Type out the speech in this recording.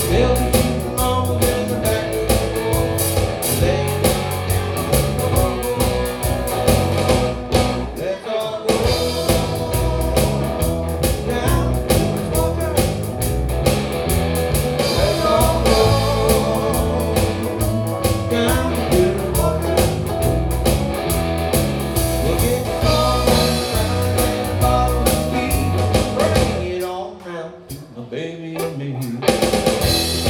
They'll be keeping along in the back of the door. Laying let's all go down to the water. Let's all go down to the water. We'll get all around in a bottle of tea. Bring it on down to my baby and me.